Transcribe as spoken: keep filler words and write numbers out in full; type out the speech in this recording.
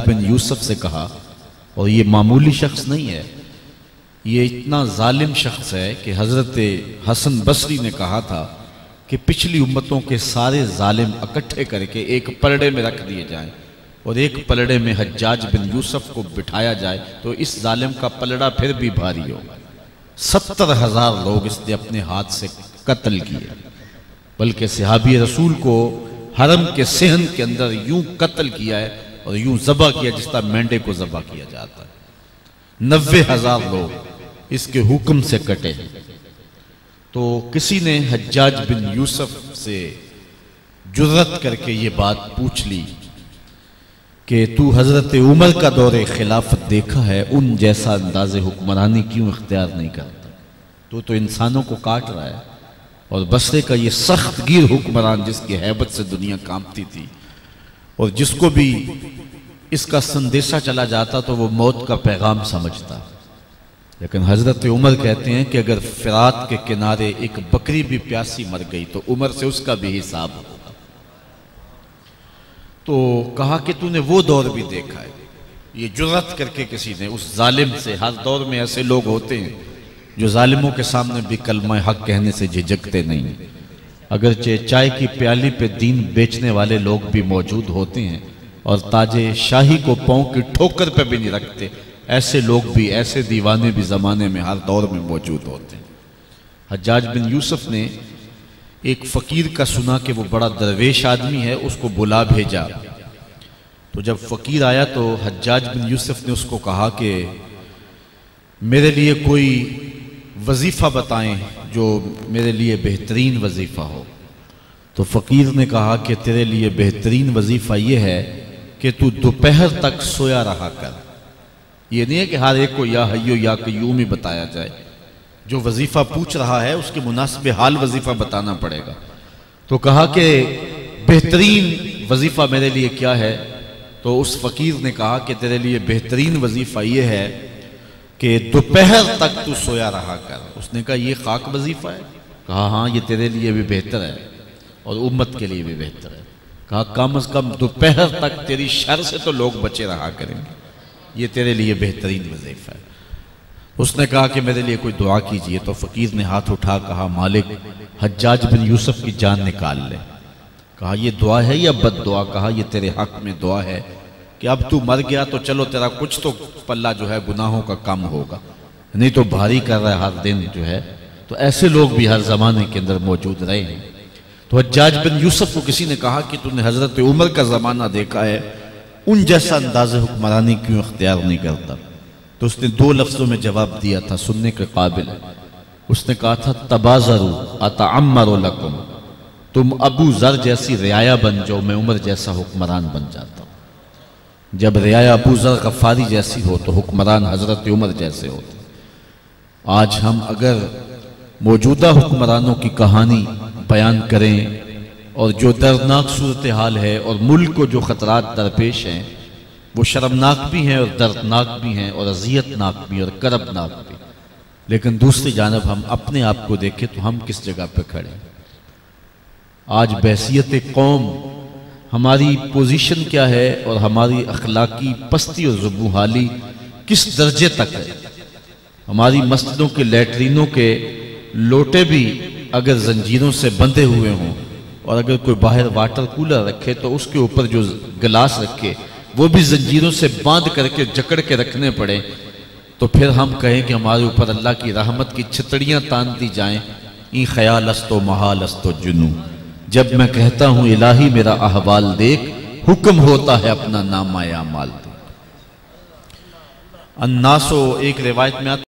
बिन यूसुफ से कहा, और ये मामूली शख्स नहीं है, ये इतना जालिम शख्स है कि हज़रत हसन बसरी ने कहा था कि पिछली उम्मतों के सारे जालिम इकट्ठे करके एक पलड़े में रख दिए जाएं और एक पलड़े में हज्जाज बिन यूसुफ को बिठाया जाए तो इस जालिम का पलड़ा फिर भी भारी होगा। सत्तर हजार लोग इसने अपने हाथ से कत्ल किए, बल्कि सहाबी रसूल को हरम के सेहन के अंदर यूं कत्ल किया है और यूं ज़बा किया जिस तरह मेंढे को ज़बा किया जाता है। नब्बे हजार लोग इसके हुक्म से कटे। तो किसी ने हज्जाज बिन यूसुफ से जुर्रत करके ये बात पूछ ली कि तू हज़रत उमर का दौरे खिलाफत देखा है, उन जैसा अंदाज़े हुक्मरानी क्यों इख्तियार नहीं करता? तो तो इंसानों को काट रहा है। और बसरे का ये सख्त गिर हुक्मरान जिसकी हैबत से दुनिया कांपती थी और जिसको भी इसका संदेशा चला जाता तो वो मौत का पैगाम समझता। लेकिन हज़रत उमर कहते हैं कि अगर फ़िरात के किनारे एक बकरी भी प्यासी मर गई तो उमर से उसका भी हिसाब होगा। तो कहा कि तूने वो दौर भी देखा है? ये जुर्रत करके किसी ने उस जालिम से, हर दौर में ऐसे लोग होते हैं जो जालिमों के सामने भी कलमा हक कहने से झिझकते नहीं। अगरचे चाय की प्याली पे दीन बेचने वाले लोग भी मौजूद होते हैं और ताजे शाही को पाँव की ठोकर पे भी नहीं रखते, ऐसे लोग भी, ऐसे दीवाने भी ज़माने में हर दौर में मौजूद होते हैं। हज्जाज बिन यूसुफ ने एक फ़कीर का सुना कि वो बड़ा दरवेश आदमी है, उसको बुला भेजा। तो जब फ़कीर आया तो हज्जाज बिन यूसुफ ने उसको कहा कि मेरे लिए कोई वजीफ़ा बताएं जो मेरे लिए बेहतरीन वजीफ़ा हो। तो फ़कीर ने कहा कि तेरे लिए बेहतरीन वजीफ़ा ये है कि तू दोपहर तक सोया रहा कर। ये नहीं है कि हर एक को या हय्यो या कय्यूम ही बताया जाए, जो वजीफ़ा पूछ रहा है उसके मुनासिब हाल वजीफ़ा बताना पड़ेगा। तो कहा कि बेहतरीन वजीफ़ा मेरे लिए क्या है? तो उस फ़कीर ने कहा कि तेरे लिए बेहतरीन वजीफ़ा ये है कि दोपहर तक तू सोया रहा कर। उसने कहा ये खाक वजीफ़ा है? कहा हाँ, ये तेरे लिए भी बेहतर है और उम्मत के लिए भी बेहतर है। कहा कम अज़ कम दोपहर तक तेरी शर से तो लोग बचे रहा करेंगे, ये तेरे लिए बेहतरीन वजीफ़ा है। उसने कहा कि मेरे लिए कोई दुआ कीजिए। तो फ़कीर ने हाथ उठा कहा मालिक हज्जाज बिन यूसुफ की जान निकाल ले। कहा ये दुआ है या बद दुआ? कहा ये तेरे हक में दुआ है कि अब तू मर गया तो चलो तेरा कुछ तो पल्ला जो है गुनाहों का कम होगा, नहीं तो भारी कर रहा है हर दिन जो है। तो ऐसे लोग भी हर ज़माने के अंदर मौजूद रहे हैं। तो हज्जाज बिन यूसुफ को किसी ने कहा कि तूने हज़रत उमर का ज़माना देखा है, उन जैसा अंदाज़े हुक्मरानी क्यों इख्तियार नहीं करता? तो उसने दो लफ्ज़ों में जवाब दिया था, सुनने के काबिल। उसने कहा था तबाज़रू अतअम्मरु लकुम, तुम अबू ज़र जैसी रियाया बन जाओ, मैं उमर जैसा हुक्मरान बन जाता हूँ। जब रियाया अबू ज़र गफ़ारी जैसी हो तो हुक्मरान हज़रत उमर जैसे होते। आज हम अगर मौजूदा हुक्मरानों की कहानी बयान करें और जो दर्दनाक सूरत हाल है और मुल्क को जो ख़तरात दरपेश हैं वो शर्मनाक भी हैं और दर्दनाक भी हैं और अज़ियतनाक भी और करबनाक भी। लेकिन दूसरी जानब हम अपने आप को देखें तो हम किस जगह पर खड़े हैं? आज बहसियत कौम हमारी पोजीशन क्या है और हमारी अखलाकी पस्ती और ज़ुबूहाली किस दर्जे तक है? हमारी मस्जिदों के लैट्रीनों के लोटे भी अगर जंजीरों से बंधे हुए हों और अगर कोई बाहर वाटर कूलर रखे तो उसके ऊपर जो गिलास रखे वो भी जंजीरों से बांध करके जकड़ के रखने पड़े, तो फिर हम कहें कि हमारे ऊपर अल्लाह की रहमत की छतड़ियाँ तान दी जाएँ। ई ख्याल अस्तो महाल अस्तो जुनू, जब मैं कहता हूँ इलाही मेरा अहवाल देख, हुक्म होता है अपना नामा या माल दे। अन्नासो, एक रिवायत में आता